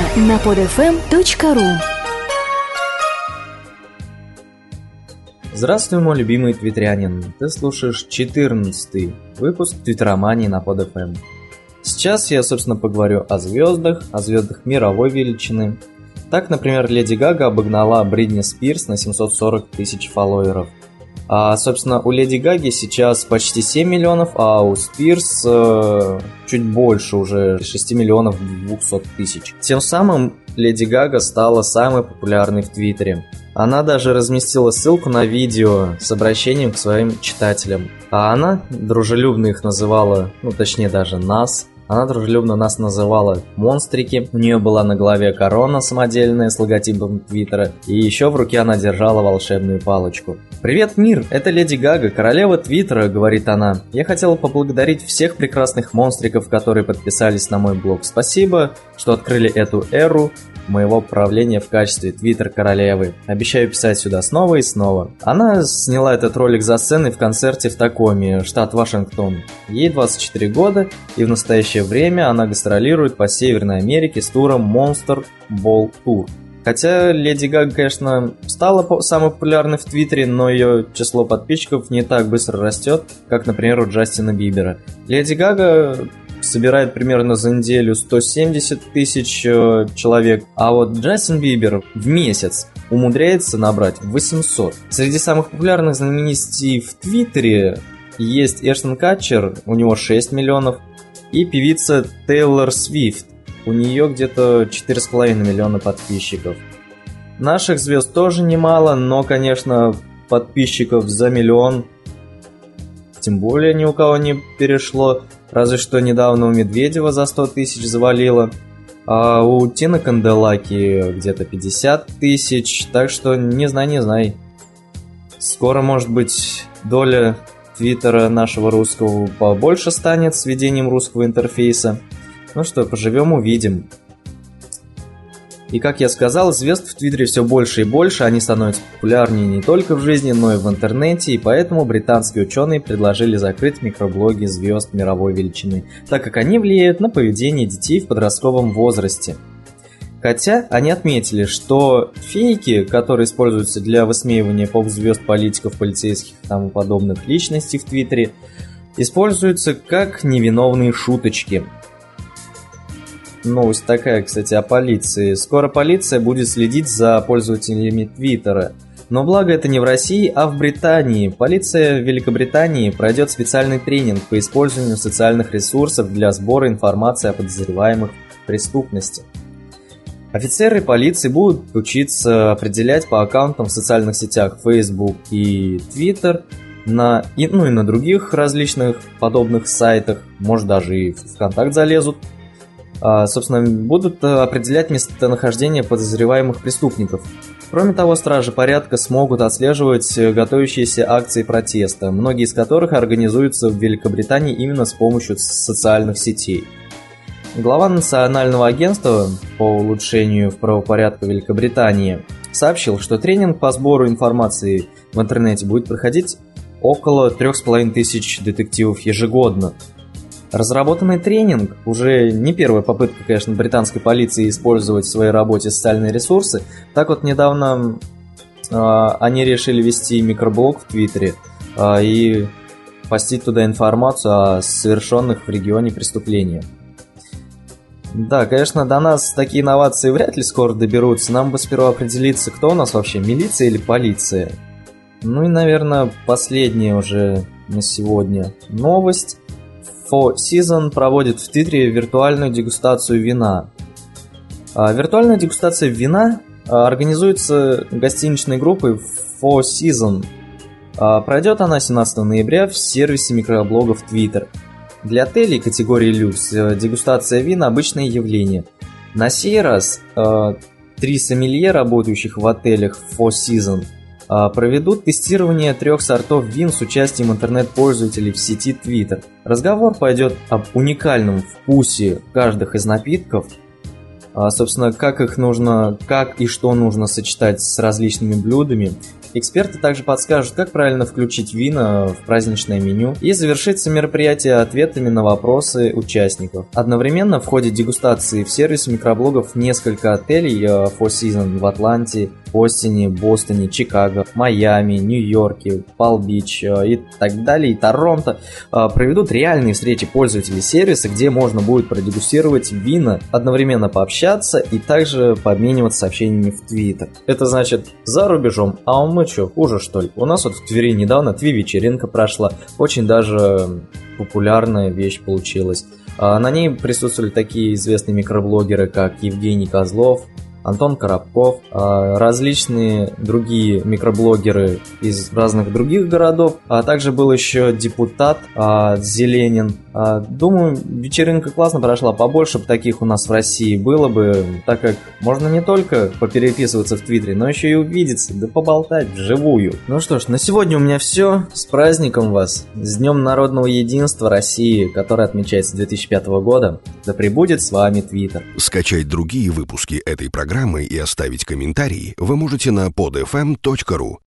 на podfm.ru. Здравствуй, мой любимый твиттерянин. Ты слушаешь 14-й выпуск Твиттеромании на PodFM. Сейчас я, собственно, поговорю о звездах мировой величины. Так, например, Леди Гага обогнала Бритни Спирс на 740 тысяч фолловеров. А, собственно, у Леди Гаги сейчас почти 7 миллионов, а у Спирс чуть больше, уже 6 миллионов 200 тысяч. Тем самым Леди Гага стала самой популярной в Твиттере. Она даже разместила ссылку на видео с обращением к своим читателям. А она дружелюбно их называла, точнее даже нас. Она дружелюбно нас называла монстрики. У нее была на голове корона самодельная с логотипом Твиттера. И еще в руке она держала волшебную палочку. «Привет, мир! Это Леди Гага, королева Твиттера», — говорит она. «Я хотела поблагодарить всех прекрасных монстриков, которые подписались на мой блог. Спасибо, что открыли эту эру моего правления в качестве Твиттер-королевы. Обещаю писать сюда снова и снова». Она сняла этот ролик за сценой в концерте в Такоме, штат Вашингтон. Ей 24 года, и в настоящее время она гастролирует по Северной Америке с туром Monster Ball Tour. Хотя Леди Гага, конечно, стала самой популярной в Твиттере, но ее число подписчиков не так быстро растет, как, например, у Джастина Бибера. Леди Гага собирает примерно за неделю 170 тысяч человек, а вот Джастин Бибер в месяц умудряется набрать 800. Среди самых популярных знаменитостей в Твиттере есть Эштон Катчер, у него 6 миллионов, и певица Тейлор Свифт, у нее где-то 4,5 миллиона подписчиков. Наших звезд тоже немало, но, конечно, подписчиков за миллион тем более ни у кого не перешло. Разве что недавно у Медведева за 100 тысяч завалило, а у Тины Канделаки где-то 50 тысяч, так что не знай. Скоро, может быть, доля Твиттера нашего русского побольше станет с введением русского интерфейса. Ну что, поживем, увидим. И как я сказал, звезд в Твиттере все больше и больше, они становятся популярнее не только в жизни, но и в интернете, и поэтому британские ученые предложили закрыть микроблоги звезд мировой величины, так как они влияют на поведение детей в подростковом возрасте. Хотя они отметили, что фейки, которые используются для высмеивания поп-звезд, политиков, полицейских и тому подобных личностей в Твиттере, используются как невиновные шуточки. Новость такая, кстати, о полиции. Скоро полиция будет следить за пользователями Твиттера. Но благо это не в России, а в Британии. Полиция в Великобритании пройдет специальный тренинг по использованию социальных ресурсов для сбора информации о подозреваемых в преступности. Офицеры полиции будут учиться определять по аккаунтам в социальных сетях Facebook и Twitter, и на других различных подобных сайтах, может даже и в ВКонтакт залезут. Собственно, будут определять местонахождение подозреваемых преступников. Кроме того, стражи порядка смогут отслеживать готовящиеся акции протеста, многие из которых организуются в Великобритании именно с помощью социальных сетей. Глава Национального агентства по улучшению правопорядка Великобритании сообщил, что тренинг по сбору информации в интернете будет проходить около 3500 детективов ежегодно. Разработанный тренинг уже не первая попытка, конечно, британской полиции использовать в своей работе социальные ресурсы. Так вот, недавно они решили вести микроблог в Твиттере и постить туда информацию о совершенных в регионе преступлениях. Да, конечно, до нас такие инновации вряд ли скоро доберутся. Нам бы сперва определиться, кто у нас вообще, милиция или полиция. Ну и, наверное, последняя уже на сегодня новость. Four Seasons проводит в Твиттере виртуальную дегустацию вина. Виртуальная дегустация вина организуется гостиничной группой Four Seasons. Пройдет она 17 ноября в сервисе микроблогов Twitter. Для отелей категории люкс дегустация вин – обычное явление. На сей раз 3 сомелье, работающих в отелях Four Seasons, проведут тестирование 3 сортов вин с участием интернет-пользователей в сети Twitter. Разговор пойдет об уникальном вкусе каждых из напитков, собственно, как и что нужно сочетать с различными блюдами, Эксперты также подскажут, как правильно включить вина в праздничное меню, и завершится мероприятие ответами на вопросы участников. Одновременно в ходе дегустации в сервисе микроблогов несколько отелей Four Seasons в Атланте, Остине, Бостоне, Чикаго, Майами, Нью-Йорке, Палм-Бич и так далее, и Торонто проведут реальные встречи пользователей сервиса, где можно будет продегустировать вина, одновременно пообщаться и также пообмениваться сообщениями в Твиттер. Это значит за рубежом, а мы что, хуже что ли? У нас вот в Твери недавно Тви-вечеринка прошла, очень даже популярная вещь получилась. На ней присутствовали такие известные микроблогеры, как Евгений Козлов, Антон Коробков, различные другие микроблогеры из разных других городов, а также был еще депутат Зеленин. Думаю, вечеринка классно прошла, побольше бы таких у нас в России было бы, так как можно не только попереписываться в Твиттере, но еще и увидеться, да поболтать вживую. Ну что ж, на сегодня у меня все. С праздником вас, с Днем народного единства России, который отмечается с 2005 года. Да пребудет с вами Твиттер. Скачать другие выпуски этой программы и оставить комментарии вы можете на podfm.ru.